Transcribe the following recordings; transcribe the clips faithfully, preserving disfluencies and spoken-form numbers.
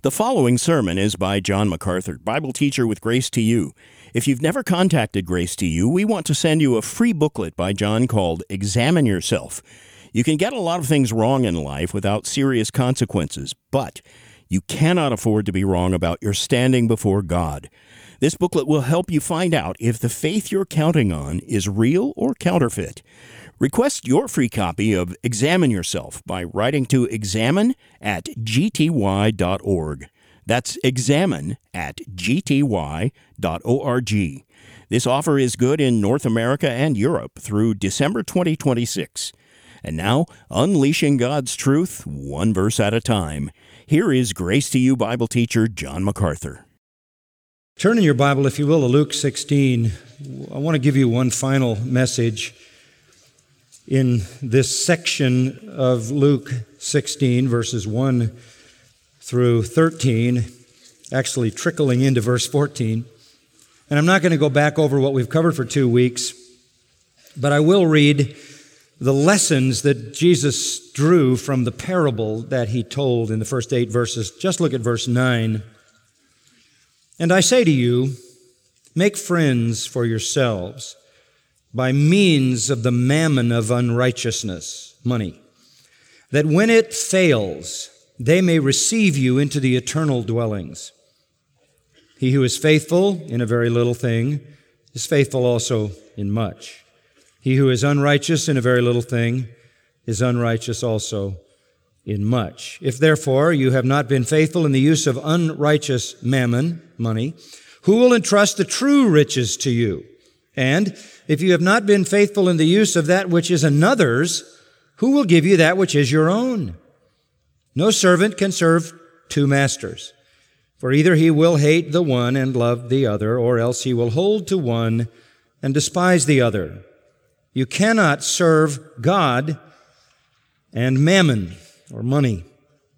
The following sermon is by John MacArthur, Bible teacher with Grace to You. If you've never contacted Grace to You, we want to send you a free booklet by John called Examine Yourself. You can get a lot of things wrong in life without serious consequences, but you cannot afford to be wrong about your standing before God. This booklet will help you find out if the faith you're counting on is real or counterfeit. Request your free copy of Examine Yourself by writing to examine at g t y dot org. That's examine at g t y dot org. This offer is good in North America and Europe through December twenty twenty-six. And now, unleashing God's truth, one verse at a time. Here is Grace to You Bible teacher John MacArthur. Turn in your Bible, if you will, to Luke sixteen. I want to give you one final message in this section of Luke sixteen, verses one through thirteen, actually trickling into verse fourteen. And I'm not going to go back over what we've covered for two weeks, but I will read the lessons that Jesus drew from the parable that he told in the first eight verses. Just look at verse nine. And I say to you, make friends for yourselves by means of the mammon of unrighteousness, money, that when it fails, they may receive you into the eternal dwellings. He who is faithful in a very little thing is faithful also in much. He who is unrighteous in a very little thing is unrighteous also in much. If therefore you have not been faithful in the use of unrighteous mammon, money, who will entrust the true riches to you? And if you have not been faithful in the use of that which is another's, who will give you that which is your own? No servant can serve two masters, for either he will hate the one and love the other, or else he will hold to one and despise the other. You cannot serve God and mammon, or money.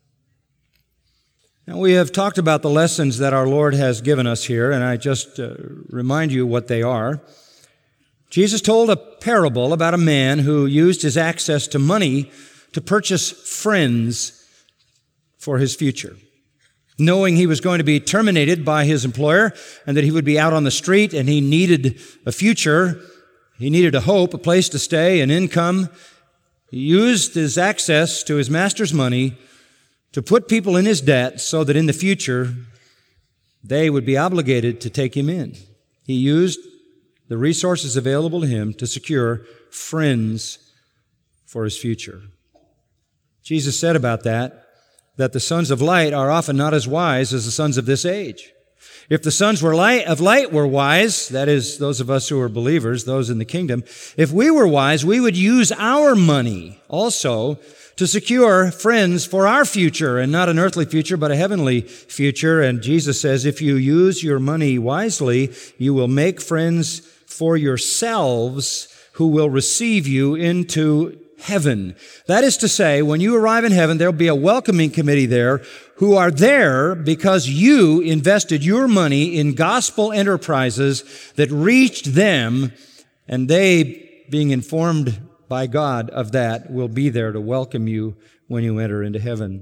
Now, we have talked about the lessons that our Lord has given us here, and I just uh, remind you what they are. Jesus told a parable about a man who used his access to money to purchase friends for his future. Knowing he was going to be terminated by his employer and that he would be out on the street and he needed a future, he needed a hope, a place to stay, an income, he used his access to his master's money to put people in his debt so that in the future they would be obligated to take him in. He used the resources available to him to secure friends for his future. Jesus said about that, that the sons of light are often not as wise as the sons of this age. If the sons were light, of light were wise, that is, those of us who are believers, those in the kingdom, if we were wise, we would use our money also to secure friends for our future, and not an earthly future, but a heavenly future. And Jesus says, if you use your money wisely, you will make friends for yourselves who will receive you into heaven. That is to say, when you arrive in heaven, there'll be a welcoming committee there who are there because you invested your money in gospel enterprises that reached them, and they, being informed by God of that, will be there to welcome you when you enter into heaven.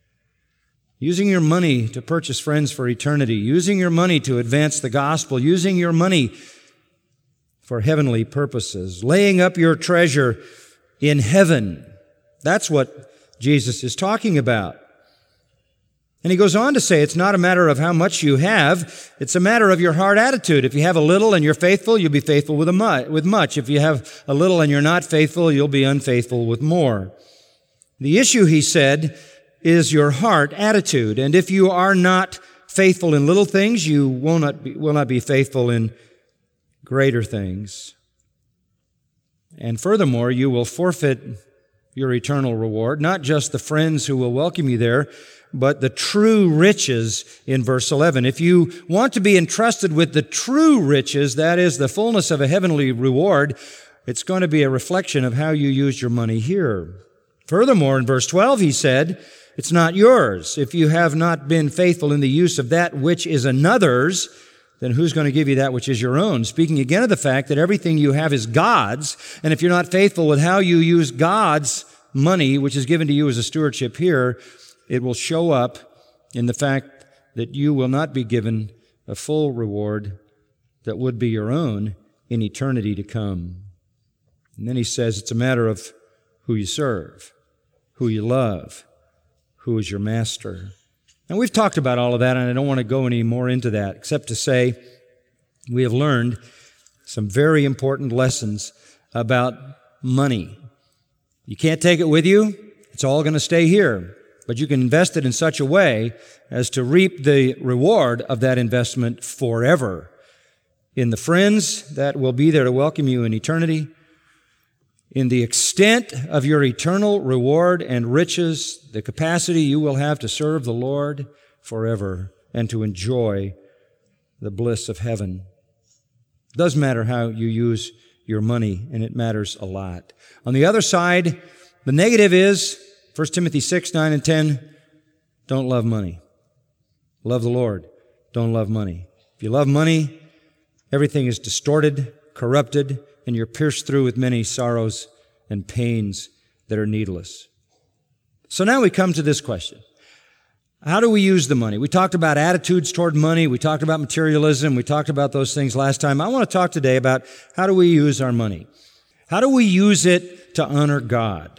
Using your money to purchase friends for eternity, using your money to advance the gospel, using your money for heavenly purposes, laying up your treasure in heaven. That's what Jesus is talking about. And he goes on to say it's not a matter of how much you have, it's a matter of your heart attitude. If you have a little and you're faithful, you'll be faithful with a mu- with much. If you have a little and you're not faithful, you'll be unfaithful with more. The issue, he said, is your heart attitude. And if you are not faithful in little things, you will not be, will not be faithful in greater things. And furthermore, you will forfeit your eternal reward, not just the friends who will welcome you there, but the true riches in verse eleven. If you want to be entrusted with the true riches, that is the fullness of a heavenly reward, it's going to be a reflection of how you use your money here. Furthermore, in verse twelve, he said, it's not yours. If you have not been faithful in the use of that which is another's, then who's going to give you that which is your own? Speaking again of the fact that everything you have is God's, and if you're not faithful with how you use God's money, which is given to you as a stewardship here, it will show up in the fact that you will not be given a full reward that would be your own in eternity to come. And then he says it's a matter of who you serve, who you love, who is your master. And we've talked about all of that, and I don't want to go any more into that, except to say we have learned some very important lessons about money. You can't take it with you. It's all going to stay here. But you can invest it in such a way as to reap the reward of that investment forever in the friends that will be there to welcome you in eternity, in the extent of your eternal reward and riches, the capacity you will have to serve the Lord forever and to enjoy the bliss of heaven. It does matter how you use your money, and it matters a lot. On the other side, the negative is First Timothy six, nine, and ten, don't love money. Love the Lord. Don't love money. If you love money, everything is distorted, corrupted, and you're pierced through with many sorrows and pains that are needless. So now we come to this question. How do we use the money? We talked about attitudes toward money. We talked about materialism. We talked about those things last time. I want to talk today about how do we use our money? How do we use it to honor God?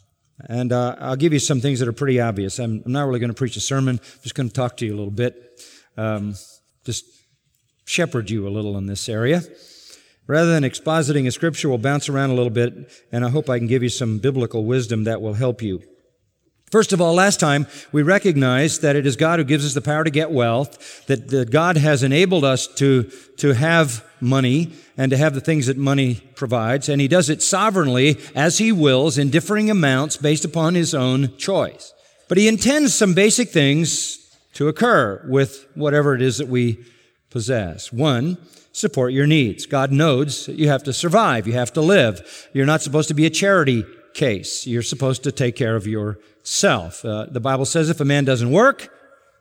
And uh, I'll give you some things that are pretty obvious. I'm, I'm not really going to preach a sermon. I'm just going to talk to you a little bit. Um, just shepherd you a little in this area. Rather than expositing a scripture, we'll bounce around a little bit, and I hope I can give you some biblical wisdom that will help you. First of all, last time, we recognized that it is God who gives us the power to get wealth, that, that God has enabled us to, to have money and to have the things that money provides, and He does it sovereignly as He wills in differing amounts based upon His own choice. But He intends some basic things to occur with whatever it is that we possess. One, support your needs. God knows that you have to survive. You have to live. You're not supposed to be a charity case. You're supposed to take care of yourself. Uh, the Bible says if a man doesn't work,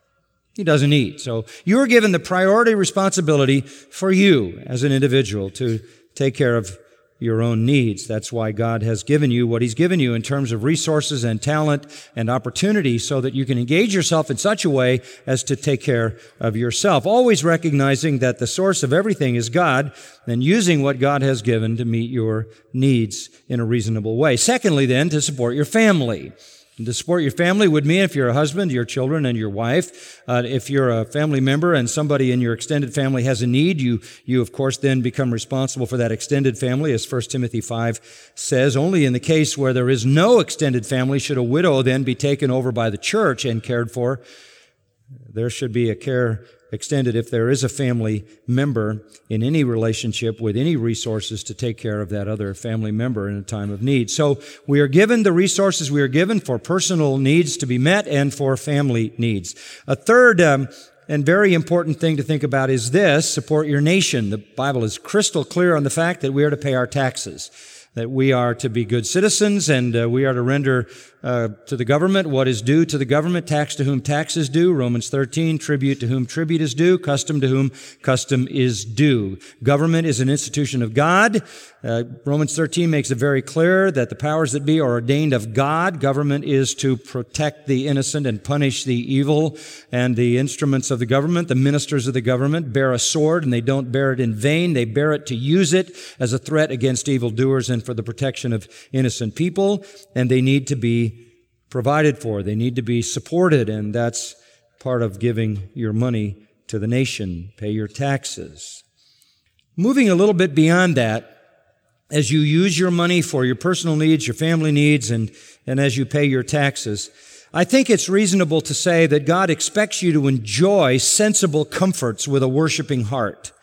he doesn't eat. So you're given the priority responsibility for you as an individual to take care of your own needs. That's why God has given you what He's given you in terms of resources and talent and opportunity so that you can engage yourself in such a way as to take care of yourself. Always recognizing that the source of everything is God and using what God has given to meet your needs in a reasonable way. Secondly, then, to support your family. And to support your family would mean if you're a husband, your children, and your wife. Uh, if you're a family member and somebody in your extended family has a need, you, you of course then become responsible for that extended family, as First Timothy five says. Only in the case where there is no extended family should a widow then be taken over by the church and cared for. There should be a care extended if there is a family member in any relationship with any resources to take care of that other family member in a time of need. So we are given the resources we are given for personal needs to be met and for family needs. A third um, and very important thing to think about is this: support your nation. The Bible is crystal clear on the fact that we are to pay our taxes, that we are to be good citizens, and uh, we are to render uh, to the government what is due to the government, tax to whom tax is due, Romans thirteen, tribute to whom tribute is due, custom to whom custom is due. Government is an institution of God. Uh, Romans thirteen makes it very clear that the powers that be are ordained of God. Government is to protect the innocent and punish the evil, and the instruments of the government, the ministers of the government, bear a sword, and they don't bear it in vain. They bear it to use it as a threat against evildoers and for the protection of innocent people, and they need to be provided for. They need to be supported, and that's part of giving your money to the nation. Pay your taxes. Moving a little bit beyond that, as you use your money for your personal needs, your family needs, and, and as you pay your taxes, I think it's reasonable to say that God expects you to enjoy sensible comforts with a worshiping heart.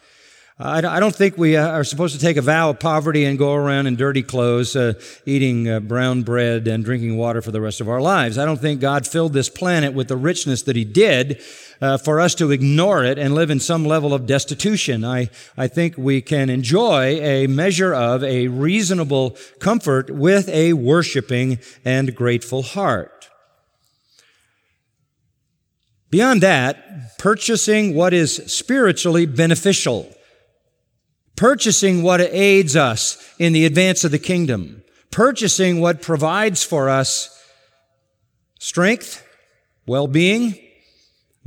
I don't think we are supposed to take a vow of poverty and go around in dirty clothes, uh, eating uh, brown bread and drinking water for the rest of our lives. I don't think God filled this planet with the richness that He did uh, for us to ignore it and live in some level of destitution. I, I think we can enjoy a measure of a reasonable comfort with a worshiping and grateful heart. Beyond that, purchasing what is spiritually beneficial. Purchasing what aids us in the advance of the kingdom. Purchasing what provides for us strength, well-being,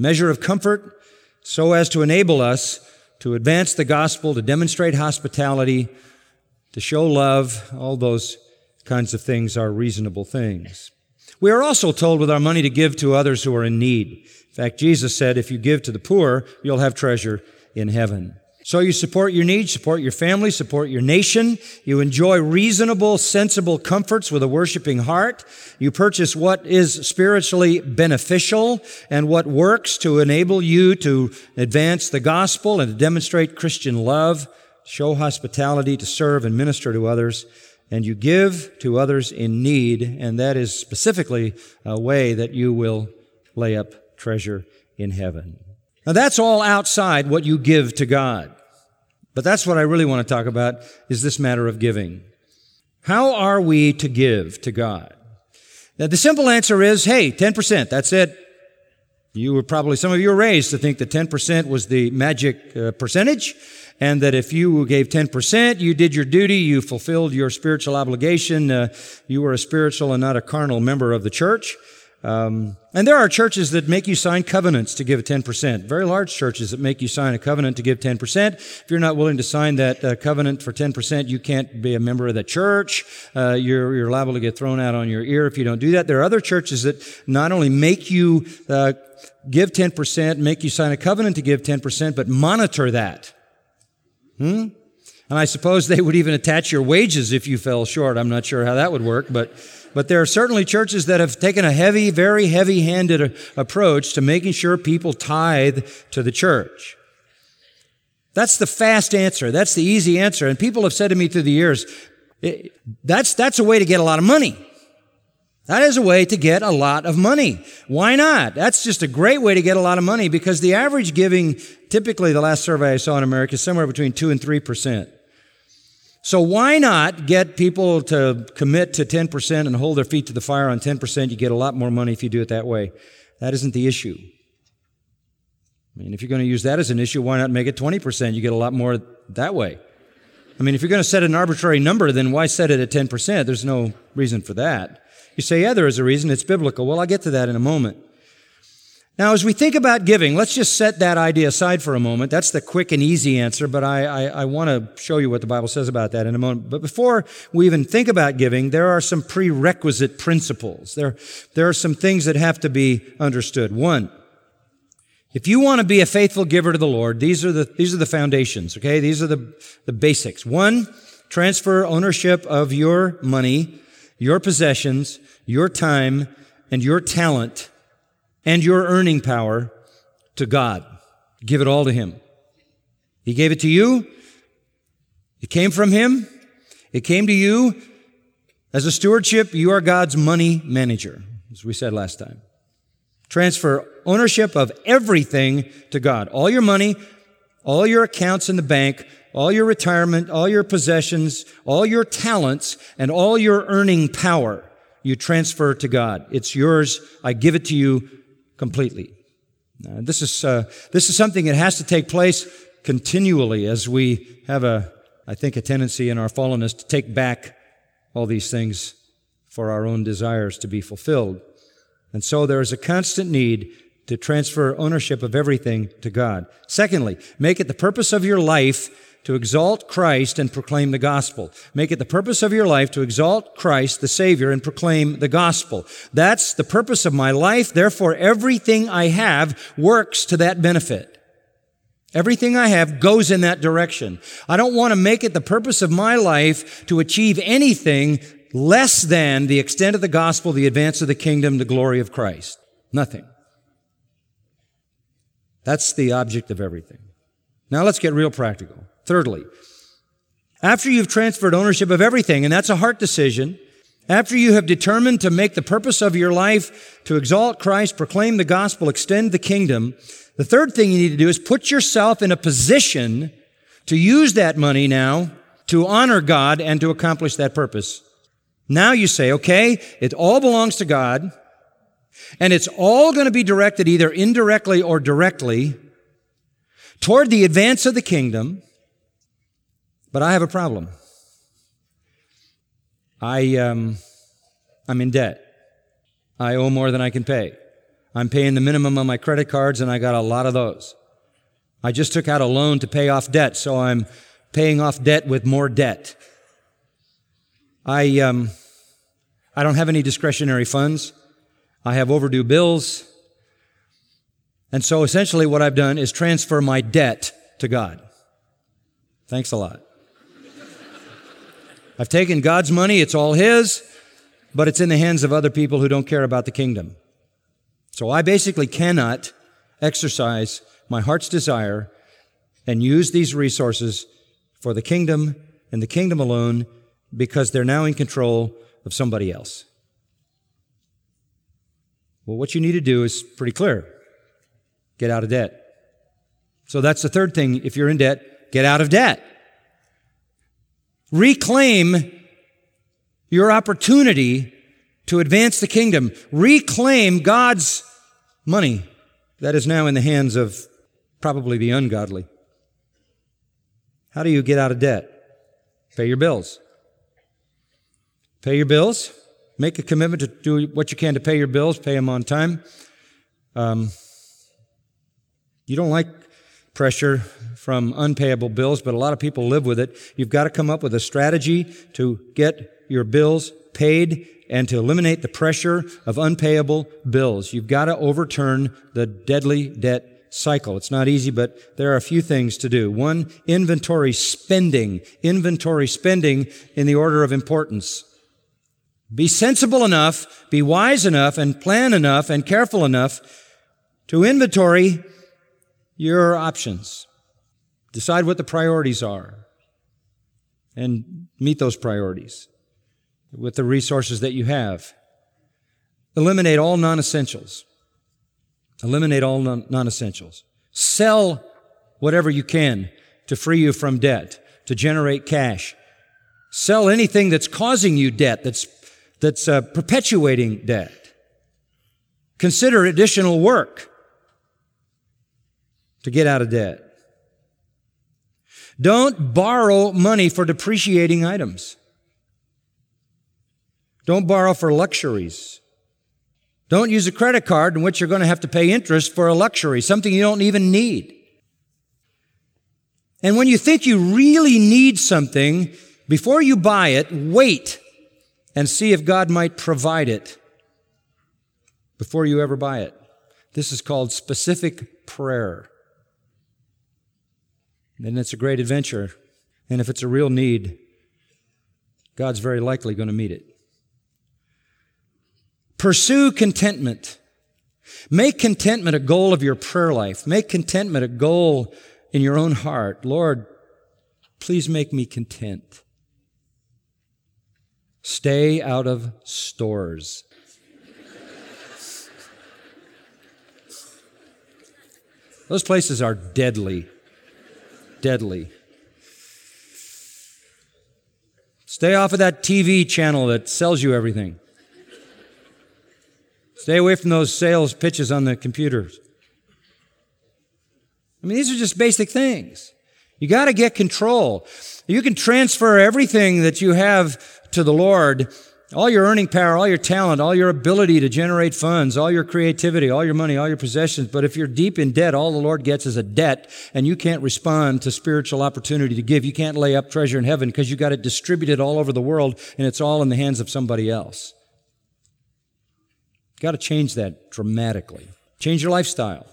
measure of comfort so as to enable us to advance the gospel, to demonstrate hospitality, to show love. All those kinds of things are reasonable things. We are also told with our money to give to others who are in need. In fact, Jesus said, if you give to the poor, you'll have treasure in heaven. So you support your needs, support your family, support your nation. You enjoy reasonable, sensible comforts with a worshiping heart. You purchase what is spiritually beneficial and what works to enable you to advance the gospel and to demonstrate Christian love, show hospitality, to serve and minister to others. And you give to others in need, and that is specifically a way that you will lay up treasure in heaven. Now that's all outside what you give to God. But that's what I really want to talk about, is this matter of giving. How are we to give to God? Now the simple answer is, hey, ten percent, that's it. You were probably, some of you were raised to think that ten percent was the magic uh, percentage, and that if you gave ten percent, you did your duty, you fulfilled your spiritual obligation, uh, you were a spiritual and not a carnal member of the church. Um, and there are churches that make you sign covenants to give ten percent. Very large churches that make you sign a covenant to give ten percent. If you're not willing to sign that uh, covenant for ten percent, you can't be a member of the church. Uh, you're, you're liable to get thrown out on your ear if you don't do that. There are other churches that not only make you uh, give ten percent, make you sign a covenant to give ten percent, but monitor that. Hmm? And I suppose they would even attach your wages if you fell short. I'm not sure how that would work, but But there are certainly churches that have taken a heavy, very heavy-handed approach to making sure people tithe to the church. That's the fast answer. That's the easy answer. And people have said to me through the years, that's, that's a way to get a lot of money. That is a way to get a lot of money. Why not? That's just a great way to get a lot of money, because the average giving, typically the last survey I saw in America, is somewhere between two and three percent. So why not get people to commit to ten percent and hold their feet to the fire on ten percent? You get a lot more money if you do it that way. That isn't the issue. I mean, if you're going to use that as an issue, why not make it twenty percent? You get a lot more that way. I mean, if you're going to set an arbitrary number, then why set it at ten percent? There's no reason for that. You say, yeah, there is a reason. It's biblical. Well, I'll get to that in a moment. Now, as we think about giving, let's just set that idea aside for a moment. That's the quick and easy answer, but I, I, I want to show you what the Bible says about that in a moment. But before we even think about giving, there are some prerequisite principles. There, there are some things that have to be understood. One, if you want to be a faithful giver to the Lord, these are the, these are the foundations, okay? These are the, the basics. One, transfer ownership of your money, your possessions, your time, and your talent and your earning power to God. Give it all to Him. He gave it to you. It came from Him. It came to you. As a stewardship, you are God's money manager, as we said last time. Transfer ownership of everything to God. All your money, all your accounts in the bank, all your retirement, all your possessions, all your talents, and all your earning power, you transfer to God. It's yours. I give it to you completely. Now, this is uh, this is something that has to take place continually, as we have a, I think, a tendency in our fallenness to take back all these things for our own desires to be fulfilled. And so there is a constant need to transfer ownership of everything to God. Secondly, make it the purpose of your life to exalt Christ and proclaim the gospel. Make it the purpose of your life to exalt Christ, the Savior, and proclaim the gospel. That's the purpose of my life. Therefore, everything I have works to that benefit. Everything I have goes in that direction. I don't want to make it the purpose of my life to achieve anything less than the extent of the gospel, the advance of the kingdom, the glory of Christ. Nothing. That's the object of everything. Now let's get real practical. Thirdly, after you've transferred ownership of everything, and that's a heart decision, after you have determined to make the purpose of your life to exalt Christ, proclaim the gospel, extend the kingdom, the third thing you need to do is put yourself in a position to use that money now to honor God and to accomplish that purpose. Now you say, okay, it all belongs to God, and it's all going to be directed either indirectly or directly toward the advance of the kingdom. But I have a problem. I, um, I'm in debt. I owe more than I can pay. I'm paying the minimum on my credit cards, and I got a lot of those. I just took out a loan to pay off debt, so I'm paying off debt with more debt. I, um, I don't have any discretionary funds. I have overdue bills. And so essentially what I've done is transfer my debt to God. Thanks a lot. I've taken God's money, it's all His, but it's in the hands of other people who don't care about the kingdom. So I basically cannot exercise my heart's desire and use these resources for the kingdom and the kingdom alone because they're now in control of somebody else. Well, what you need to do is pretty clear. Get out of debt. So that's the third thing. If you're in debt, get out of debt. Reclaim your opportunity to advance the kingdom. Reclaim God's money that is now in the hands of probably the ungodly. How do you get out of debt? Pay your bills. Pay your bills. Make a commitment to do what you can to pay your bills. Pay them on time. Um, you don't like pressure from unpayable bills, but a lot of people live with it. You've got to come up with a strategy to get your bills paid and to eliminate the pressure of unpayable bills. You've got to overturn the deadly debt cycle. It's not easy, but there are a few things to do. One, inventory spending. Inventory spending in the order of importance. Be sensible enough, be wise enough, and plan enough and careful enough to inventory your options. Decide what the priorities are and meet those priorities with the resources that you have. Eliminate all non-essentials. Eliminate all non- non-essentials. Sell whatever you can to free you from debt, to generate cash. Sell anything that's causing you debt, that's, that's uh, perpetuating debt. Consider additional work to get out of debt. Don't borrow money for depreciating items. Don't borrow for luxuries. Don't use a credit card in which you're going to have to pay interest for a luxury, something you don't even need. And when you think you really need something, before you buy it, wait and see if God might provide it before you ever buy it. This is called specific prayer. And it's a great adventure. And if it's a real need, God's very likely going to meet it. Pursue contentment. Make contentment a goal of your prayer life. Make contentment a goal in your own heart. Lord, please make me content. Stay out of stores. Those places are deadly. Deadly. Stay off of that T V channel that sells you everything. Stay away from those sales pitches on the computers. I mean, these are just basic things. You got to get control. You can transfer everything that you have to the Lord, all your earning power, all your talent, all your ability to generate funds, all your creativity, all your money, all your possessions. But if you're deep in debt, all the Lord gets is a debt, and you can't respond to spiritual opportunity to give. You can't lay up treasure in heaven because you got it distributed all over the world, and it's all in the hands of somebody else. Got to change that dramatically. Change your lifestyle.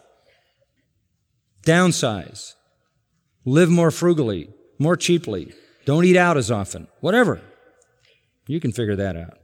Downsize. Live more frugally, more cheaply. Don't eat out as often. Whatever. You can figure that out.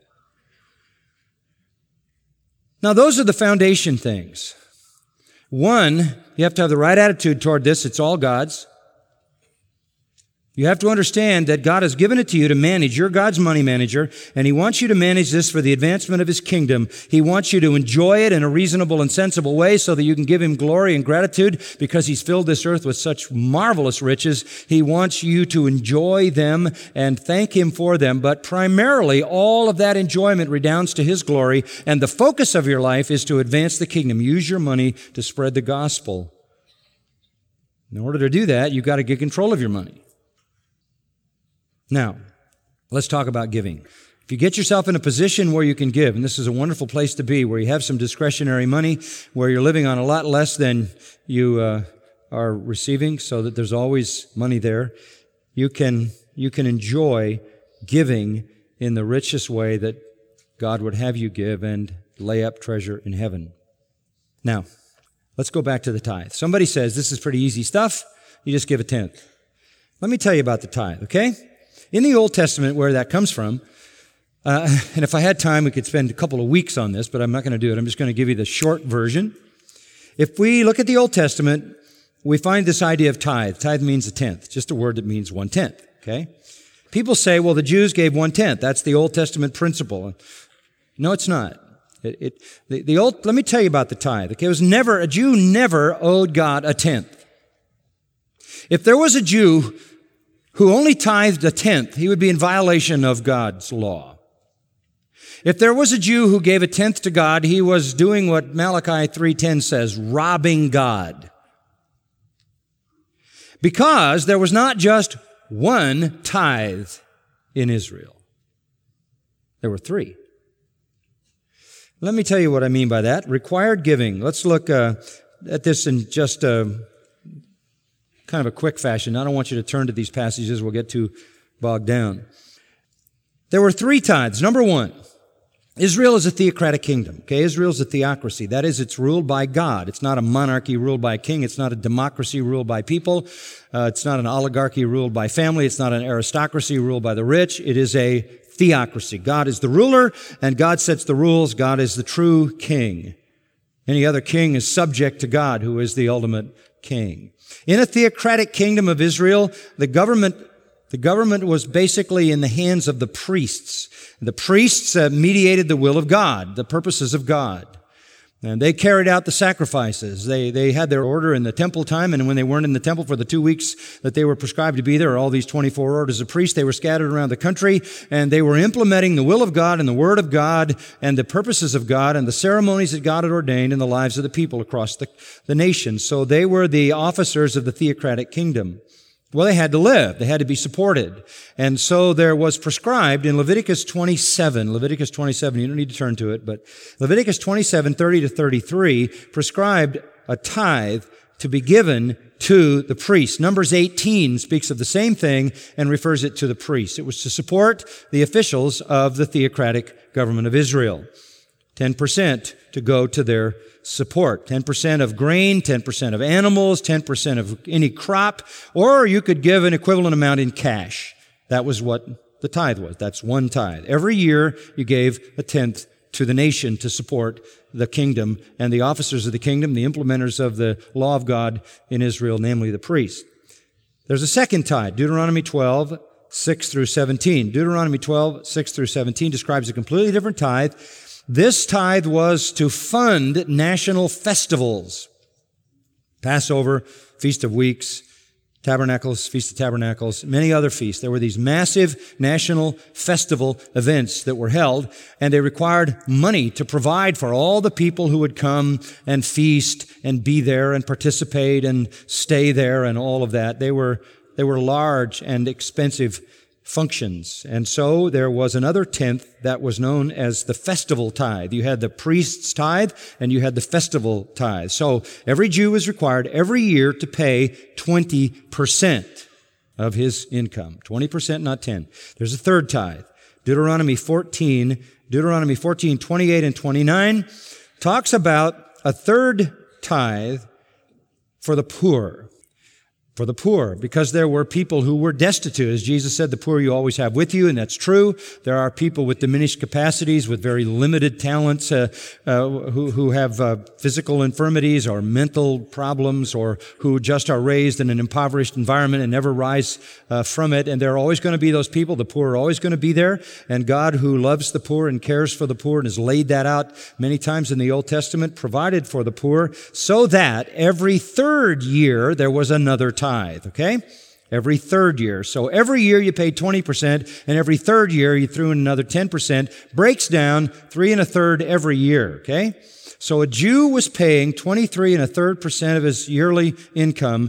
Now, those are the foundation things. One, you have to have the right attitude toward this. It's all God's. You have to understand that God has given it to you to manage. You're God's money manager, and He wants you to manage this for the advancement of His kingdom. He wants you to enjoy it in a reasonable and sensible way so that you can give Him glory and gratitude because He's filled this earth with such marvelous riches. He wants you to enjoy them and thank Him for them, but primarily all of that enjoyment redounds to His glory, and the focus of your life is to advance the kingdom. Use your money to spread the gospel. In order to do that, you've got to get control of your money. Now, let's talk about giving. If you get yourself in a position where you can give, and this is a wonderful place to be, where you have some discretionary money, where you're living on a lot less than you uh, are receiving, so that there's always money there, you can you can enjoy giving in the richest way that God would have you give and lay up treasure in heaven. Now, let's go back to the tithe. Somebody says, this is pretty easy stuff. You just give a tenth. Let me tell you about the tithe, okay? In the Old Testament, where that comes from, uh, and if I had time, we could spend a couple of weeks on this, but I'm not going to do it. I'm just going to give you the short version. If we look at the Old Testament, we find this idea of tithe. Tithe means a tenth, just a word that means one-tenth, okay? People say, well, the Jews gave one-tenth. That's the Old Testament principle. No, it's not. It, it, the, the old, let me tell you about the tithe. Okay, it was never, a Jew never owed God a tenth. If there was a Jew who only tithed a tenth, he would be in violation of God's law. If there was a Jew who gave a tenth to God, he was doing what Malachi three ten says, robbing God. Because there was not just one tithe in Israel. There were three. Let me tell you what I mean by that. Required giving. Let's look uh, at this in just a, kind of a quick fashion. I don't want you to turn to these passages. We'll get too bogged down. There were three tithes. Number one, Israel is a theocratic kingdom. Okay, Israel is a theocracy. That is, it's ruled by God. It's not a monarchy ruled by a king. It's not a democracy ruled by people. Uh, it's not an oligarchy ruled by family. It's not an aristocracy ruled by the rich. It is a theocracy. God is the ruler, and God sets the rules. God is the true king. Any other king is subject to God, who is the ultimate king. In a theocratic kingdom of Israel, the government The government was basically in the hands of the priests. The priests uh, mediated the will of God, the purposes of God. And they carried out the sacrifices. They, they had their order in the temple time, and when they weren't in the temple for the two weeks that they were prescribed to be there, all these twenty-four orders of priests, they were scattered around the country, and they were implementing the will of God and the word of God and the purposes of God and the ceremonies that God had ordained in the lives of the people across the, the nation. So they were the officers of the theocratic kingdom. Well, they had to live. They had to be supported. And so there was prescribed in Leviticus twenty-seven, Leviticus twenty-seven, you don't need to turn to it, but Leviticus twenty-seven, thirty to thirty-three prescribed a tithe to be given to the priest. Numbers eighteen speaks of the same thing and refers it to the priest. It was to support the officials of the theocratic government of Israel. ten percent to go to their support. ten percent of grain, ten percent of animals, ten percent of any crop, or you could give an equivalent amount in cash. That was what the tithe was. That's one tithe. Every year you gave a tenth to the nation to support the kingdom and the officers of the kingdom, the implementers of the law of God in Israel, namely the priests. There's a second tithe, Deuteronomy twelve, six through seventeen. Deuteronomy twelve, six through seventeen describes a completely different tithe. This tithe was to fund national festivals. Passover, Feast of Weeks, Tabernacles, Feast of Tabernacles, many other feasts. There were these massive national festival events that were held, and they required money to provide for all the people who would come and feast and be there and participate and stay there and all of that. They were, they were large and expensive functions. And so there was another tenth that was known as the festival tithe. You had the priest's tithe and you had the festival tithe. So every Jew was required every year to pay twenty percent of his income. twenty percent, not ten. There's a third tithe. Deuteronomy fourteen, Deuteronomy fourteen, twenty-eight and twenty-nine talks about a third tithe for the poor. For the poor, because there were people who were destitute. As Jesus said, the poor you always have with you, and that's true. There are people with diminished capacities, with very limited talents, uh, uh, who, who have uh, physical infirmities or mental problems, or who just are raised in an impoverished environment and never rise uh, from it. And there are always going to be those people. The poor are always going to be there. And God, who loves the poor and cares for the poor and has laid that out many times in the Old Testament, provided for the poor so that every third year there was another time. Tithe, okay? Every third year. So every year you paid twenty percent, and every third year you threw in another ten percent. Breaks down three and a third every year, okay? So a Jew was paying twenty-three and a third percent of his yearly income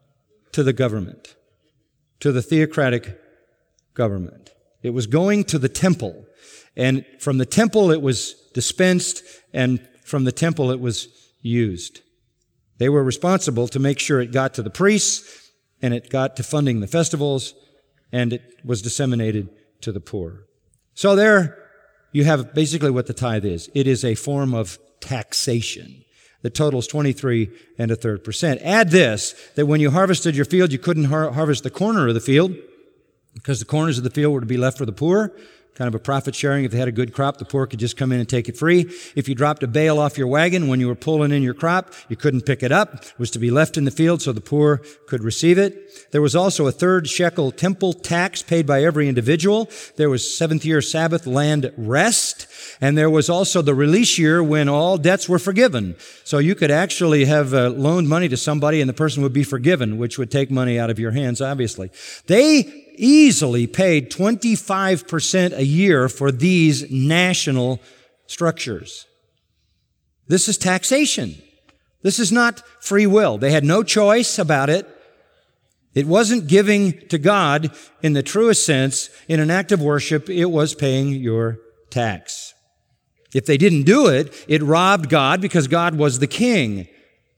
to the government, to the theocratic government. It was going to the temple. And from the temple it was dispensed, and from the temple it was used. They were responsible to make sure it got to the priests, and it got to funding the festivals, and it was disseminated to the poor. So there you have basically what the tithe is. It is a form of taxation that totals twenty-three and a third percent. Add this, that when you harvested your field, you couldn't har- harvest the corner of the field because the corners of the field were to be left for the poor. Kind of a profit sharing. If they had a good crop, the poor could just come in and take it free. If you dropped a bale off your wagon when you were pulling in your crop, you couldn't pick it up. It was to be left in the field so the poor could receive it. There was also a third shekel temple tax paid by every individual. There was seventh year Sabbath land rest. And there was also the release year when all debts were forgiven. So you could actually have uh, loaned money to somebody and the person would be forgiven, which would take money out of your hands, obviously. They easily paid twenty-five percent a year for these national structures. This is taxation. This is not free will. They had no choice about it. It wasn't giving to God in the truest sense. In an act of worship, it was paying your tax. If they didn't do it, it robbed God because God was the king.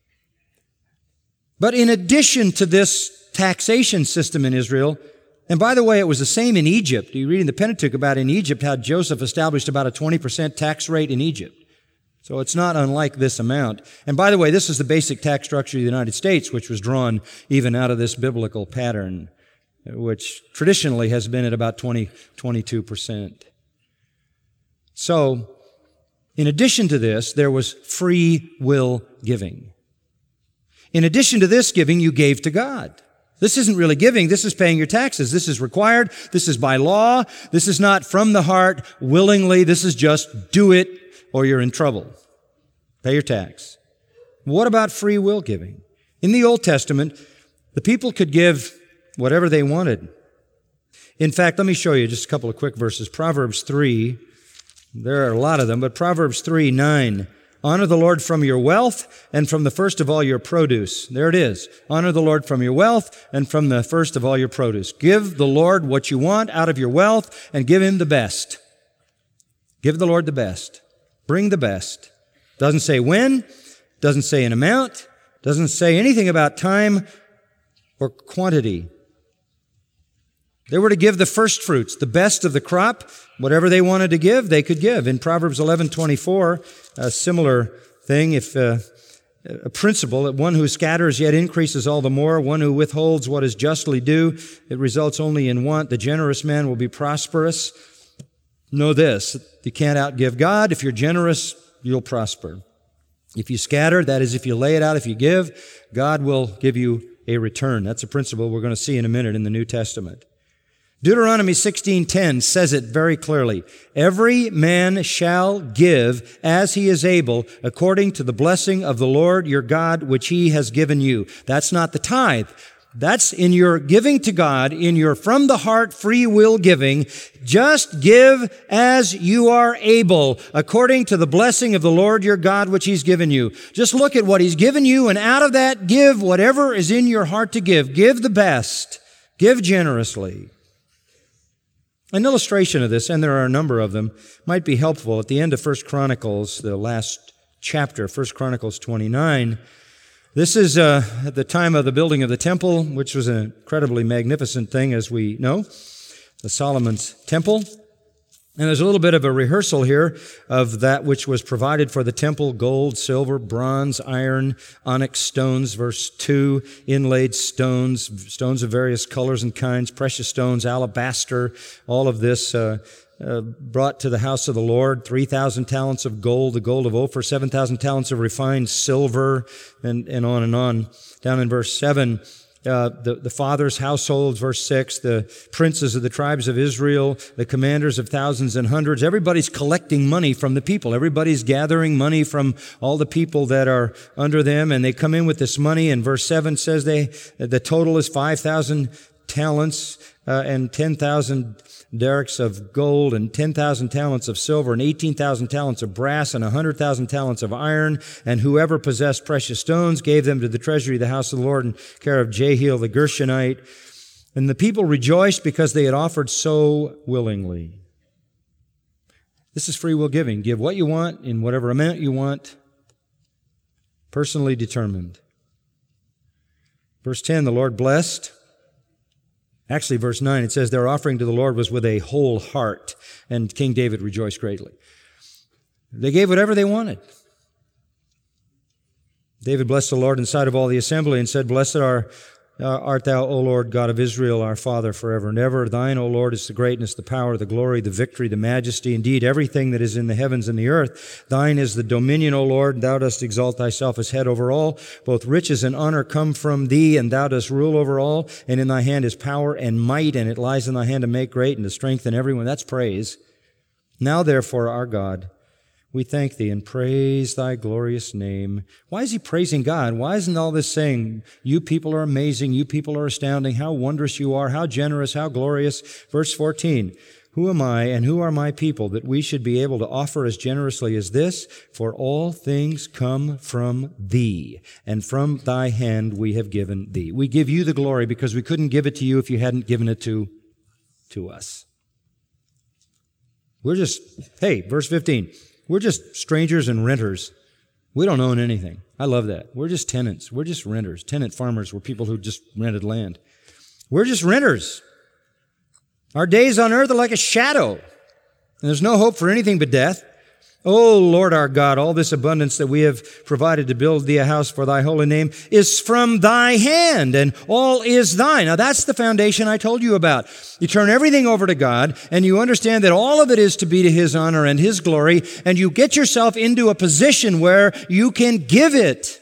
But in addition to this taxation system in Israel, and by the way, it was the same in Egypt. You read in the Pentateuch about in Egypt how Joseph established about a twenty percent tax rate in Egypt. So it's not unlike this amount. And by the way, this is the basic tax structure of the United States, which was drawn even out of this biblical pattern, which traditionally has been at about twenty, twenty-two percent. So, in addition to this, there was free will giving. In addition to this giving, you gave to God. This isn't really giving. This is paying your taxes. This is required. This is by law. This is not from the heart willingly. This is just do it or you're in trouble. Pay your tax. What about free will giving? In the Old Testament, the people could give whatever they wanted. In fact, let me show you just a couple of quick verses. Proverbs three, there are a lot of them, but Proverbs three, nine. Honor the Lord from your wealth and from the first of all your produce. There it is. Honor the Lord from your wealth and from the first of all your produce. Give the Lord what you want out of your wealth and give Him the best. Give the Lord the best. Bring the best. Doesn't say when, doesn't say an amount, doesn't say anything about time or quantity. They were to give the first fruits, the best of the crop. Whatever they wanted to give, they could give. In Proverbs eleven twenty-four, a similar thing, if uh, a principle that one who scatters yet increases all the more, one who withholds what is justly due, it results only in want. The generous man will be prosperous. Know this, you can't outgive God. If you're generous, you'll prosper. If you scatter, that is, if you lay it out, if you give, God will give you a return. That's a principle we're going to see in a minute in the New Testament. Deuteronomy sixteen ten says it very clearly. Every man shall give as he is able, according to the blessing of the Lord your God, which He has given you. That's not the tithe. That's in your giving to God, in your from the heart free will giving. Just give as you are able, according to the blessing of the Lord your God, which He's given you. Just look at what He's given you, and out of that, give whatever is in your heart to give. Give the best. Give generously. An illustration of this, and there are a number of them, might be helpful. At the end of First Chronicles, the last chapter, First Chronicles twenty-nine, this is uh, at the time of the building of the temple, which was an incredibly magnificent thing, as we know, the Solomon's temple. And there's a little bit of a rehearsal here of that which was provided for the temple: gold, silver, bronze, iron, onyx stones, verse two, inlaid stones, stones of various colors and kinds, precious stones, alabaster, all of this uh, uh, brought to the house of the Lord, three thousand talents of gold, the gold of Ophir, seven thousand talents of refined silver, and, and on and on. Down in verse seven, Uh, the, the fathers' households, verse six, the princes of the tribes of Israel, the commanders of thousands and hundreds. Everybody's collecting money from the people. Everybody's gathering money from all the people that are under them, and they come in with this money. And verse seven says they the total is five thousand talents uh, and ten thousand derricks of gold and ten thousand talents of silver and eighteen thousand talents of brass and one hundred thousand talents of iron. And whoever possessed precious stones gave them to the treasury of the house of the Lord in care of Jehiel the Gershonite. And the people rejoiced because they had offered so willingly. This is free will giving. Give what you want in whatever amount you want, personally determined. Verse ten, the Lord blessed. Actually, verse nine, it says, their offering to the Lord was with a whole heart, and King David rejoiced greatly. They gave whatever they wanted. David blessed the Lord in sight of all the assembly and said, Blessed are Uh, art thou, O Lord, God of Israel, our Father, forever and ever. Thine, O Lord, is the greatness, the power, the glory, the victory, the majesty, indeed, everything that is in the heavens and the earth. Thine is the dominion, O Lord, and thou dost exalt thyself as head over all. Both riches and honor come from thee, and thou dost rule over all. And in thy hand is power and might, and it lies in thy hand to make great and to strengthen everyone. That's praise. Now, therefore, our God, we thank thee and praise thy glorious name. Why is he praising God? Why isn't all this saying, you people are amazing, you people are astounding, how wondrous you are, how generous, how glorious? Verse fourteen, who am I and who are my people that we should be able to offer as generously as this? For all things come from thee, and from thy hand we have given thee. We give you the glory because we couldn't give it to you if you hadn't given it to, to us. We're just, hey, verse fifteen, we're just strangers and renters. We don't own anything. I love that. We're just tenants. We're just renters. Tenant farmers were people who just rented land. We're just renters. Our days on earth are like a shadow, and there's no hope for anything but death. O Lord our God, all this abundance that we have provided to build thee a house for thy holy name is from thy hand, and all is thine. Now that's the foundation I told you about. You turn everything over to God, and you understand that all of it is to be to his honor and his glory, and you get yourself into a position where you can give it.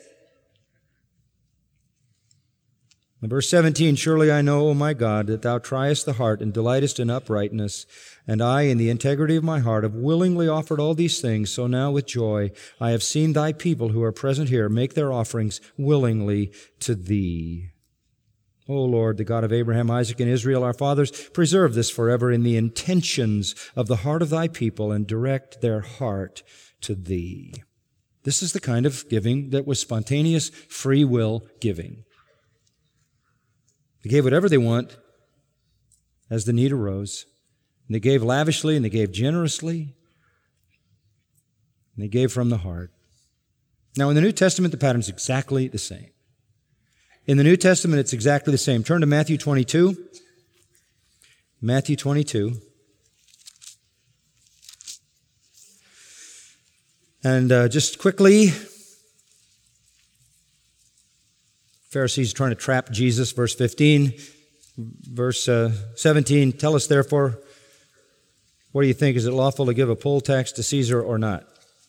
In verse seventeen, surely I know, O my God, that thou triest the heart and delightest in uprightness. And I, in the integrity of my heart, have willingly offered all these things. So now with joy I have seen thy people who are present here make their offerings willingly to thee. O Lord, the God of Abraham, Isaac, and Israel, our fathers, preserve this forever in the intentions of the heart of thy people and direct their heart to thee. This is the kind of giving that was spontaneous, free will giving. They gave whatever they want as the need arose. And they gave lavishly and they gave generously. And they gave from the heart. Now, in the New Testament, the pattern is exactly the same. In the New Testament, it's exactly the same. Turn to Matthew twenty-two. Matthew twenty-two. And uh, just quickly, Pharisees trying to trap Jesus, verse fifteen. Verse uh, seventeen, tell us therefore, what do you think? Is it lawful to give a poll tax to Caesar or not?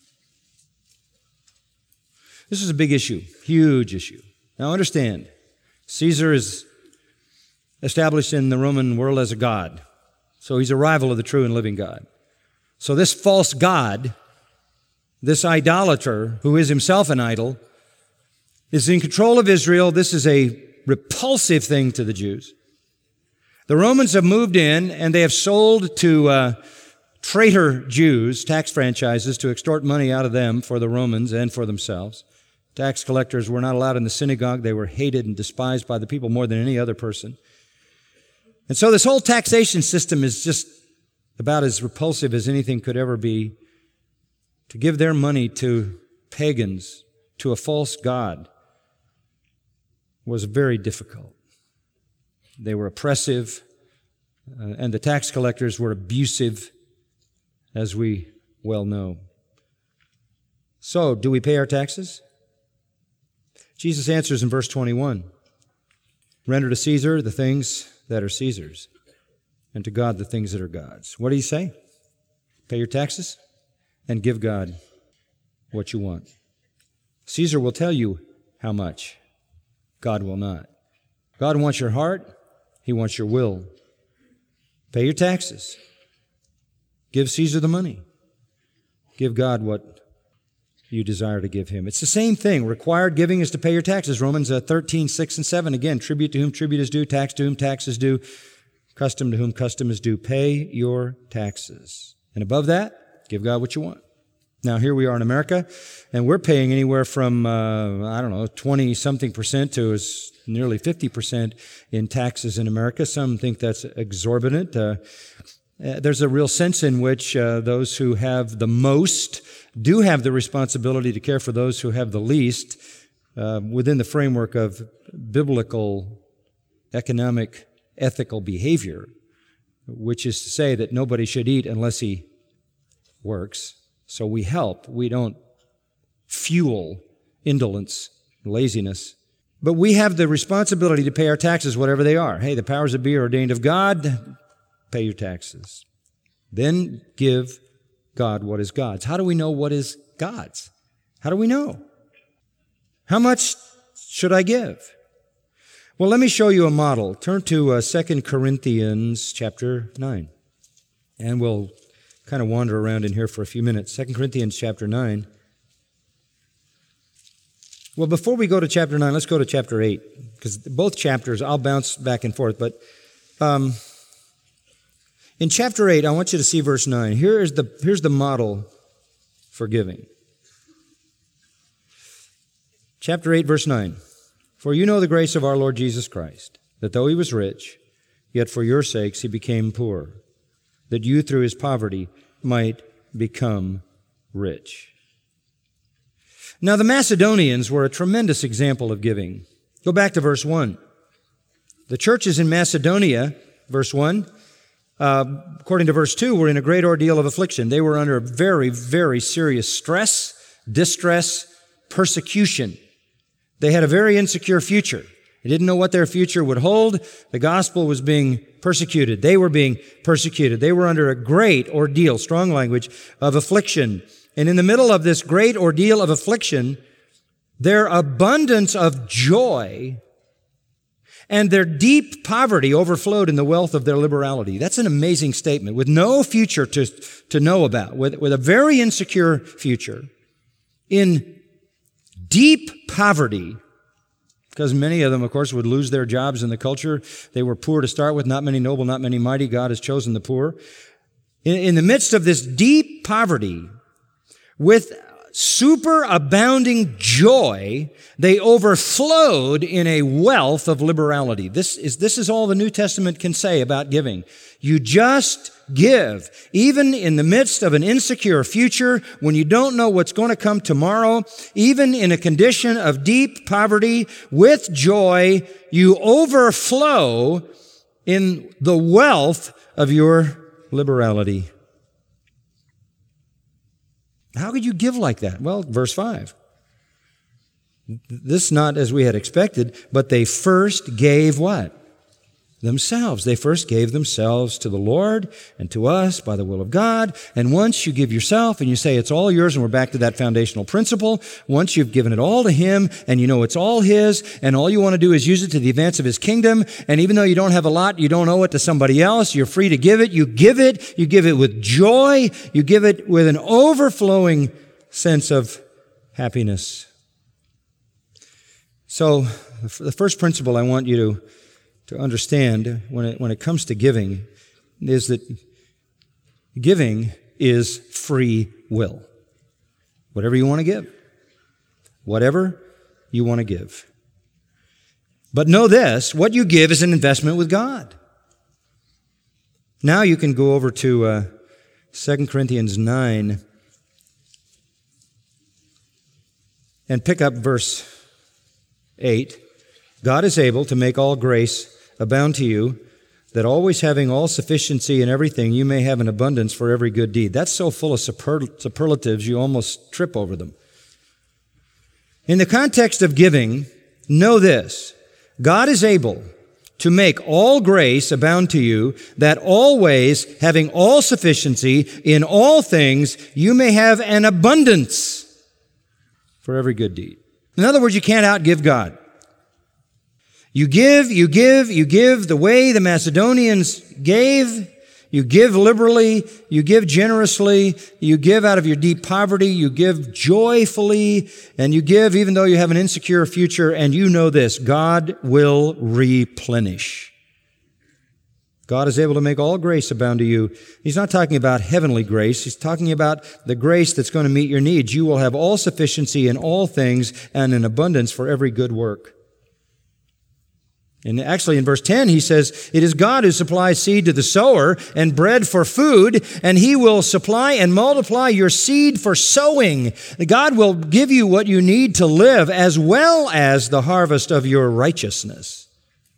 This is a big issue, huge issue. Now understand, Caesar is established in the Roman world as a god. So he's a rival of the true and living God. So this false god, this idolater, who is himself an idol, is in control of Israel. This is a repulsive thing to the Jews. The Romans have moved in and they have sold to uh, traitor Jews tax franchises to extort money out of them for the Romans and for themselves. Tax collectors were not allowed in the synagogue. They were hated and despised by the people more than any other person. And so this whole taxation system is just about as repulsive as anything could ever be. To give their money to pagans, to a false god, was very difficult. They were oppressive, uh, and the tax collectors were abusive, as we well know. So, do we pay our taxes? Jesus answers in verse twenty-one, render to Caesar the things that are Caesar's, and to God the things that are God's. What do you say? Pay your taxes and give God what you want. Caesar will tell you how much. God will not. God wants your heart. He wants your will. Pay your taxes. Give Caesar the money. Give God what you desire to give him. It's the same thing. Required giving is to pay your taxes. Romans thirteen, six and seven. Again, tribute to whom tribute is due, tax to whom tax is due, custom to whom custom is due. Pay your taxes. And above that, give God what you want. Now, here we are in America, and we're paying anywhere from, uh, I don't know, twenty-something percent to as nearly fifty percent in taxes in America. Some think that's exorbitant. Uh, Uh, there's a real sense in which uh, those who have the most do have the responsibility to care for those who have the least uh, within the framework of biblical, economic, ethical behavior, which is to say that nobody should eat unless he works. So we help. We don't fuel indolence, laziness. But we have the responsibility to pay our taxes, whatever they are. Hey, the powers that be are ordained of God. Pay your taxes. Then give God what is God's. How do we know what is God's? How do we know? How much should I give? Well, let me show you a model. Turn to uh, Second Corinthians chapter nine. And we'll kind of wander around in here for a few minutes. Second Corinthians chapter nine. Well, before we go to chapter nine, let's go to chapter eight. Because both chapters, I'll bounce back and forth. But um, in chapter eight, I want you to see verse nine. Here is the, here's the model for giving. Chapter eight, verse nine. For you know the grace of our Lord Jesus Christ, that though he was rich, yet for your sakes he became poor, that you through his poverty might become rich. Now the Macedonians were a tremendous example of giving. Go back to verse one. The churches in Macedonia, verse one, uh, according to verse two, were in a great ordeal of affliction. They were under very, very serious stress, distress, persecution. They had a very insecure future. They didn't know what their future would hold. The gospel was being persecuted. They were being persecuted. They were under a great ordeal, strong language, of affliction. And in the middle of this great ordeal of affliction, their abundance of joy and their deep poverty overflowed in the wealth of their liberality. That's an amazing statement. With no future to, to know about, with, with a very insecure future, in deep poverty, because many of them, of course, would lose their jobs in the culture. They were poor to start with, not many noble, not many mighty. God has chosen the poor. In, in the midst of this deep poverty, with superabounding joy, they overflowed in a wealth of liberality. This is, this is all the New Testament can say about giving. You just give. Even in the midst of an insecure future, when you don't know what's going to come tomorrow, even in a condition of deep poverty, with joy, you overflow in the wealth of your liberality. How could you give like that? Well, verse five. This not as we had expected, but they first gave what? Themselves. They first gave themselves to the Lord and to us by the will of God. And once you give yourself and you say it's all yours, and we're back to that foundational principle, once you've given it all to Him and you know it's all His and all you want to do is use it to the advance of His kingdom, and even though you don't have a lot, you don't owe it to somebody else, you're free to give it, you give it, you give it with joy, you give it with an overflowing sense of happiness. So the first principle I want you to to understand when it, when it comes to giving is that giving is free will. Whatever you want to give. Whatever you want to give. But know this, what you give is an investment with God. Now you can go over to uh, Second Corinthians nine and pick up verse eight. God is able to make all grace abound to you, that always having all sufficiency in everything, you may have an abundance for every good deed. That's so full of superl- superlatives, you almost trip over them. In the context of giving, know this, God is able to make all grace abound to you, that always, having all sufficiency in all things, you may have an abundance for every good deed. In other words, you can't outgive God. You give, you give, you give the way the Macedonians gave. You give liberally, you give generously, you give out of your deep poverty, you give joyfully, and you give even though you have an insecure future, and you know this, God will replenish. God is able to make all grace abound to you. He's not talking about heavenly grace. He's talking about the grace that's going to meet your needs. You will have all sufficiency in all things and an abundance for every good work. And actually in verse ten, he says, it is God who supplies seed to the sower and bread for food, and he will supply and multiply your seed for sowing. God will give you what you need to live as well as the harvest of your righteousness.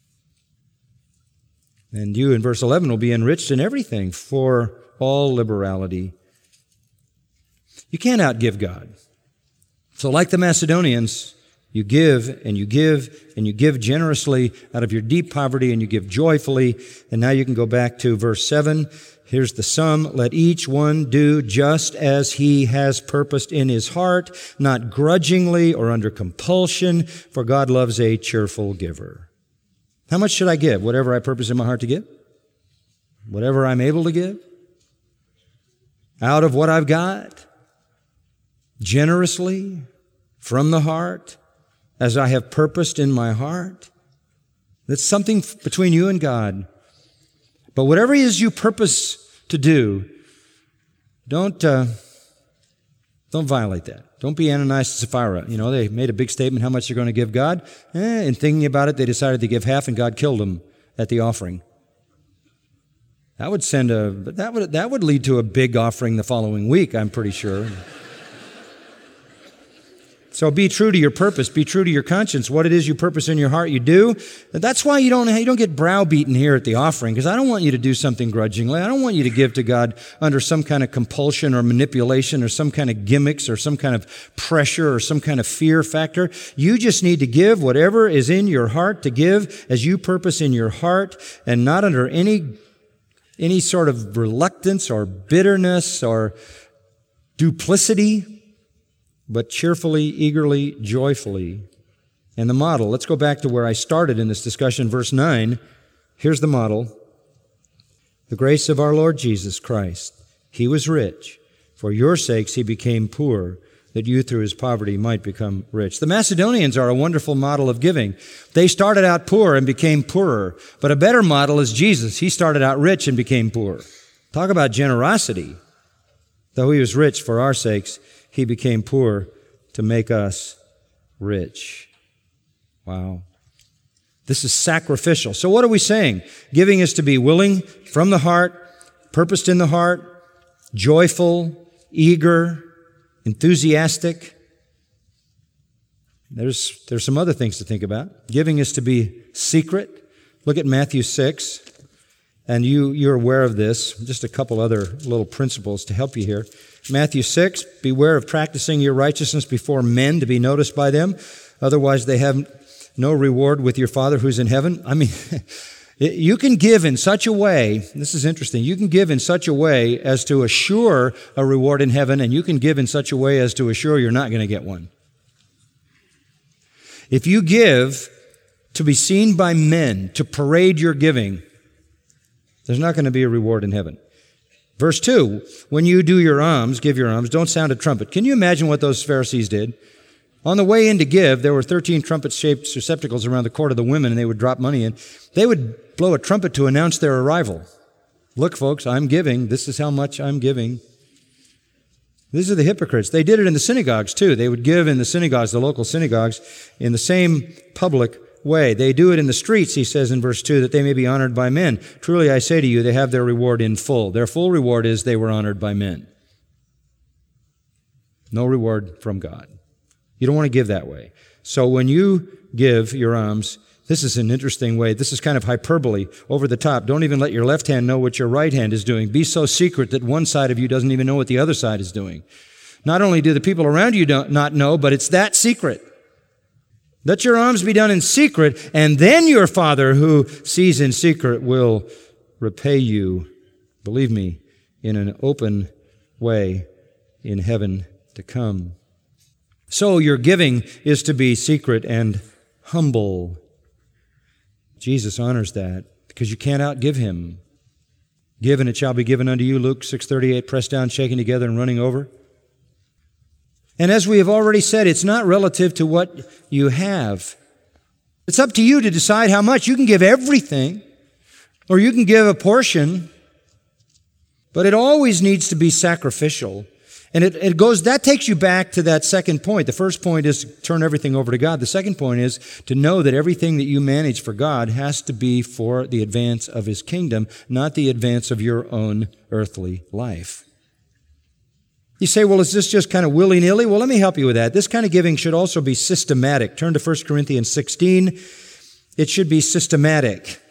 And you, in verse eleven, will be enriched in everything for all liberality. You can't outgive God. So like the Macedonians, you give and you give and you give generously out of your deep poverty, and you give joyfully. And now you can go back to verse seven. Here's the sum. Let each one do just as he has purposed in his heart, not grudgingly or under compulsion, for God loves a cheerful giver. How much should I give? Whatever I purpose in my heart to give? Whatever I'm able to give? Out of what I've got? Generously? From the heart? As I have purposed in my heart? That's something between you and God. But whatever it is you purpose to do, don't uh, don't violate that. Don't be Ananias and Sapphira. You know, they made a big statement how much they're going to give God. Eh, in thinking about it, they decided to give half, and God killed them at the offering. That would send a that would that would lead to a big offering the following week, I'm pretty sure. So be true to your purpose. Be true to your conscience. What it is you purpose in your heart, you do. That's why you don't, you don't get browbeaten here at the offering, because I don't want you to do something grudgingly. I don't want you to give to God under some kind of compulsion or manipulation or some kind of gimmicks or some kind of pressure or some kind of fear factor. You just need to give whatever is in your heart to give as you purpose in your heart, and not under any, any sort of reluctance or bitterness or duplicity, but cheerfully, eagerly, joyfully. And the model, let's go back to where I started in this discussion, verse nine. Here's the model. The grace of our Lord Jesus Christ. He was rich. For your sakes he became poor, that you through his poverty might become rich. The Macedonians are a wonderful model of giving. They started out poor and became poorer. But a better model is Jesus. He started out rich and became poor. Talk about generosity. Though he was rich for our sakes, he became poor to make us rich. Wow. This is sacrificial. So what are we saying? Giving is to be willing, from the heart, purposed in the heart, joyful, eager, enthusiastic. There's, there's some other things to think about. Giving is to be secret. Look at Matthew six. And you, you're aware of this. Just a couple other little principles to help you here. Matthew six, beware of practicing your righteousness before men to be noticed by them. Otherwise, they have no reward with your Father who's in heaven. I mean, you can give in such a way, this is interesting, you can give in such a way as to assure a reward in heaven, and you can give in such a way as to assure you're not going to get one. If you give to be seen by men, to parade your giving, there's not going to be a reward in heaven. Verse two, when you do your alms, give your alms, don't sound a trumpet. Can you imagine what those Pharisees did? On the way in to give, there were thirteen trumpet-shaped receptacles around the court of the women, and they would drop money in. They would blow a trumpet to announce their arrival. Look, folks, I'm giving. This is how much I'm giving. These are the hypocrites. They did it in the synagogues, too. They would give in the synagogues, the local synagogues, in the same public way. They do it in the streets, he says in verse two, that they may be honored by men. Truly I say to you, they have their reward in full. Their full reward is they were honored by men. No reward from God. You don't want to give that way. So when you give your alms, this is an interesting way. This is kind of hyperbole, over the top. Don't even let your left hand know what your right hand is doing. Be so secret that one side of you doesn't even know what the other side is doing. Not only do the people around you don't, not know, but it's that secret. Let your alms be done in secret, and then your Father who sees in secret will repay you, believe me, in an open way in heaven to come. So your giving is to be secret and humble. Jesus honors that because you can't outgive him. Give and it shall be given unto you, Luke six thirty-eight, pressed down, shaken together, and running over. And as we have already said, it's not relative to what you have. It's up to you to decide how much. You can give everything, or you can give a portion, but it always needs to be sacrificial. And it, it goes, that takes you back to that second point. The first point is to turn everything over to God. The second point is to know that everything that you manage for God has to be for the advance of His kingdom, not the advance of your own earthly life. You say, well, is this just kind of willy-nilly? Well, let me help you with that. This kind of giving should also be systematic. Turn to First Corinthians sixteen. It should be systematic.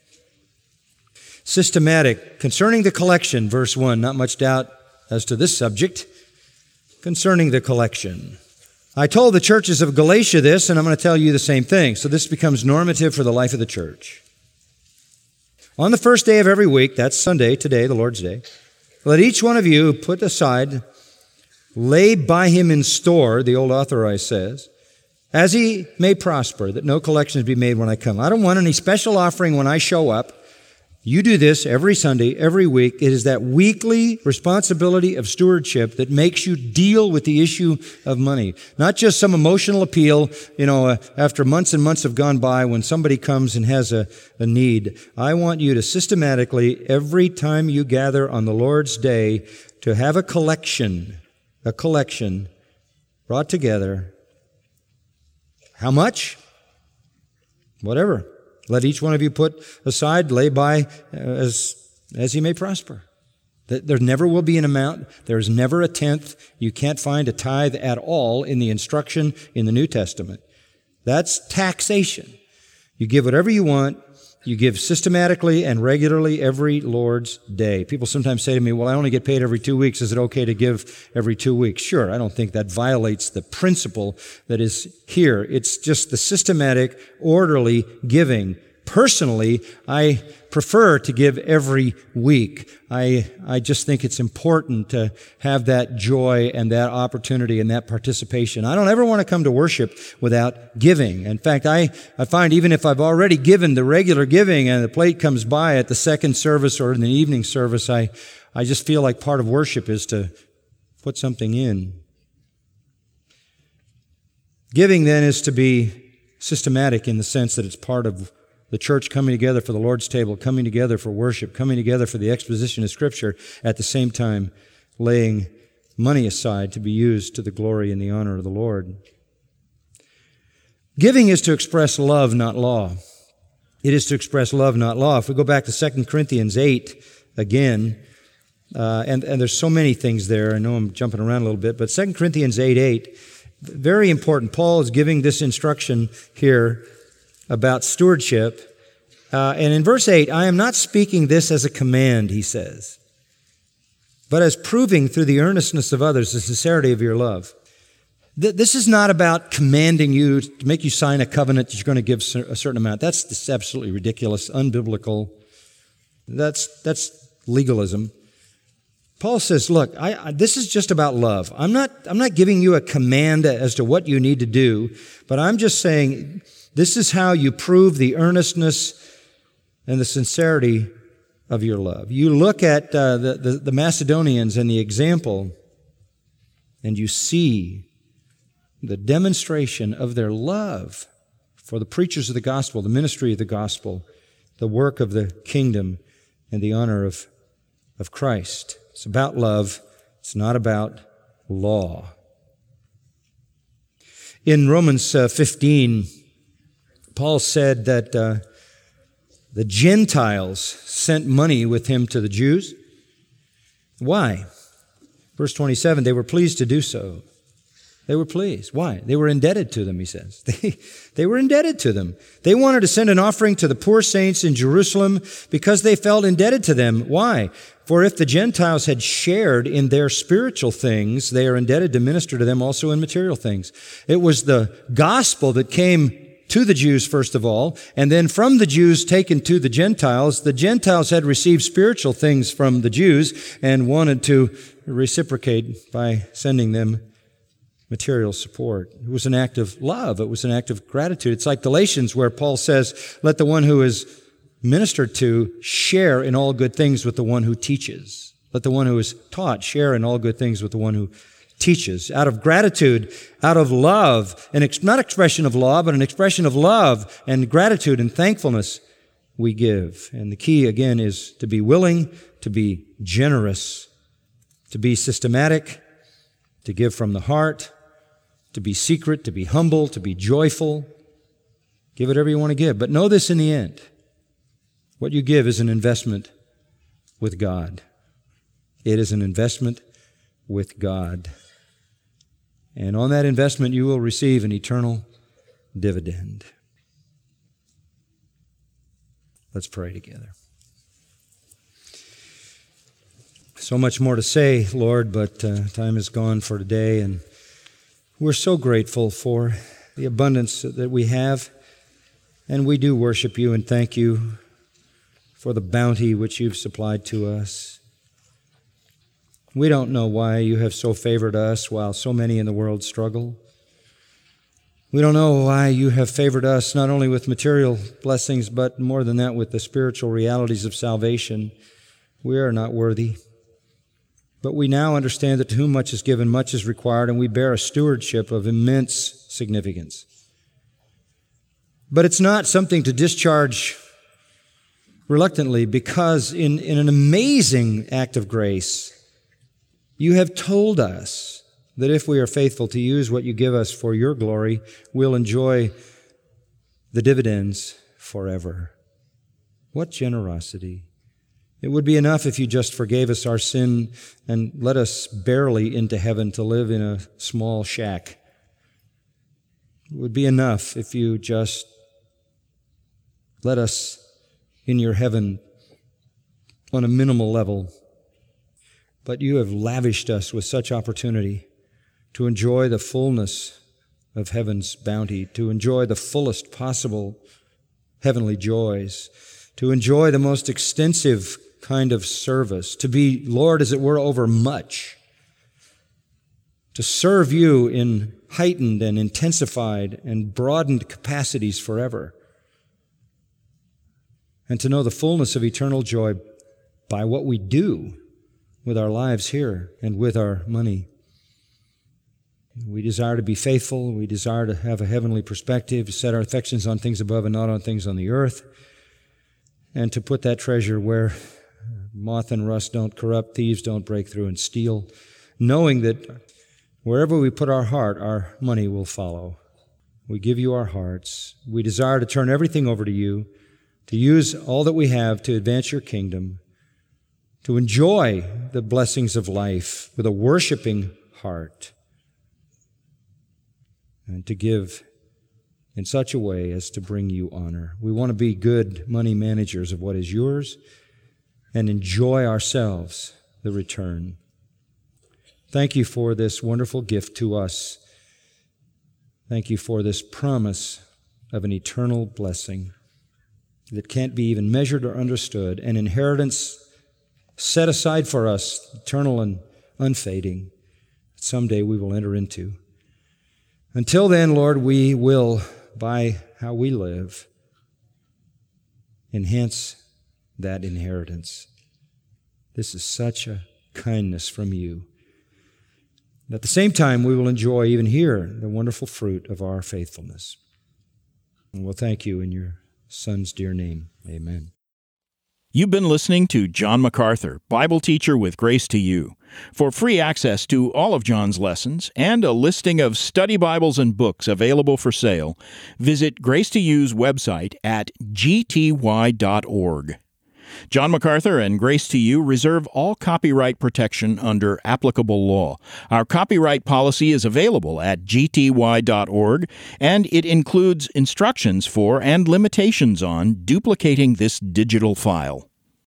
Systematic. Concerning the collection, verse one, not much doubt as to this subject. Concerning the collection. I told the churches of Galatia this, and I'm going to tell you the same thing. So this becomes normative for the life of the church. On the first day of every week, that's Sunday, today, the Lord's Day, let each one of you put aside, lay by him in store, the old authorized says, as he may prosper, that no collections be made when I come. I don't want any special offering when I show up. You do this every Sunday, every week. It is that weekly responsibility of stewardship that makes you deal with the issue of money. Not just some emotional appeal, you know, uh, after months and months have gone by when somebody comes and has a, a need. I want you to systematically, every time you gather on the Lord's Day, to have a collection, a collection brought together. How much? Whatever. Let each one of you put aside, lay by as, as he may prosper. There never will be an amount. There's never a tenth. You can't find a tithe at all in the instruction in the New Testament. That's taxation. You give whatever you want. You give systematically and regularly every Lord's Day. People sometimes say to me, well, I only get paid every two weeks. Is it okay to give every two weeks? Sure, I don't think that violates the principle that is here. It's just the systematic, orderly giving. Personally, I prefer to give every week. I, I just think it's important to have that joy and that opportunity and that participation. I don't ever want to come to worship without giving. In fact, I, I find even if I've already given the regular giving and the plate comes by at the second service or in the evening service, I, I just feel like part of worship is to put something in. Giving then is to be systematic in the sense that it's part of the church coming together for the Lord's table, coming together for worship, coming together for the exposition of Scripture, at the same time laying money aside to be used to the glory and the honor of the Lord. Giving is to express love, not law. It is to express love, not law. If we go back to Second Corinthians eight again, uh, and, and there's so many things there. I know I'm jumping around a little bit, but Second Corinthians eight eight, very important. Paul is giving this instruction here about stewardship. Uh, and in verse eight, I am not speaking this as a command, he says, but as proving through the earnestness of others the sincerity of your love. Th- this is not about commanding you to make you sign a covenant that you're going to give a certain amount. That's just absolutely ridiculous, unbiblical. That's, that's legalism. Paul says, look, I, I, this is just about love. I'm not, I'm not giving you a command as to what you need to do, but I'm just saying this is how you prove the earnestness and the sincerity of your love. You look at uh, the, the, the Macedonians and the example, and you see the demonstration of their love for the preachers of the gospel, the ministry of the gospel, the work of the kingdom, and the honor of, of Christ. It's about love. It's not about law. In Romans uh, fifteen, Paul said that uh, the Gentiles sent money with him to the Jews. Why? Verse twenty-seven, they were pleased to do so. They were pleased. Why? They were indebted to them, he says. They, they were indebted to them. They wanted to send an offering to the poor saints in Jerusalem because they felt indebted to them. Why? For if the Gentiles had shared in their spiritual things, they are indebted to minister to them also in material things. It was the gospel that came to the Jews, first of all, and then from the Jews taken to the Gentiles. The Gentiles had received spiritual things from the Jews and wanted to reciprocate by sending them material support. It was an act of love. It was an act of gratitude. It's like Galatians, where Paul says, let the one who is ministered to share in all good things with the one who teaches. Let the one who is taught share in all good things with the one who teaches. Out of gratitude, out of love, an ex- not expression of law, but an expression of love and gratitude and thankfulness, we give. And the key, again, is to be willing, to be generous, to be systematic, to give from the heart, to be secret, to be humble, to be joyful. Give whatever you want to give. But know this in the end. What you give is an investment with God. It is an investment with God. And on that investment, you will receive an eternal dividend. Let's pray together. So much more to say, Lord, but uh, time is gone for today, and we're so grateful for the abundance that we have, and we do worship you and thank you for the bounty which you've supplied to us. We don't know why you have so favored us while so many in the world struggle. We don't know why you have favored us not only with material blessings, but more than that, with the spiritual realities of salvation. We are not worthy. But we now understand that to whom much is given, much is required, and we bear a stewardship of immense significance. But it's not something to discharge reluctantly, because in, in an amazing act of grace, you have told us that if we are faithful to use what you give us for your glory, we'll enjoy the dividends forever. What generosity! It would be enough if you just forgave us our sin and let us barely into heaven to live in a small shack. It would be enough if you just let us in your heaven on a minimal level. But you have lavished us with such opportunity to enjoy the fullness of heaven's bounty, to enjoy the fullest possible heavenly joys, to enjoy the most extensive kind of service, to be Lord, as it were, over much, to serve you in heightened and intensified and broadened capacities forever, and to know the fullness of eternal joy by what we do with our lives here and with our money. We desire to be faithful. We desire to have a heavenly perspective, to set our affections on things above and not on things on the earth, and to put that treasure where moth and rust don't corrupt, thieves don't break through and steal, knowing that wherever we put our heart, our money will follow. We give you our hearts. We desire to turn everything over to you, to use all that we have to advance your kingdom, to enjoy the blessings of life with a worshiping heart, and to give in such a way as to bring you honor. We want to be good money managers of what is yours and enjoy ourselves the return. Thank you for this wonderful gift to us. Thank you for this promise of an eternal blessing that can't be even measured or understood, an inheritance set aside for us, eternal and unfading, that someday we will enter into. Until then, Lord, we will, by how we live, enhance that inheritance. This is such a kindness from you. At the same time, we will enjoy even here the wonderful fruit of our faithfulness. And we'll thank you in your Son's dear name. Amen. You've been listening to John MacArthur, Bible teacher with Grace to You. For free access to all of John's lessons and a listing of study Bibles and books available for sale, visit Grace to You's website at g t y dot org. John MacArthur and Grace to You reserve all copyright protection under applicable law. Our copyright policy is available at g t y dot org, and it includes instructions for and limitations on duplicating this digital file.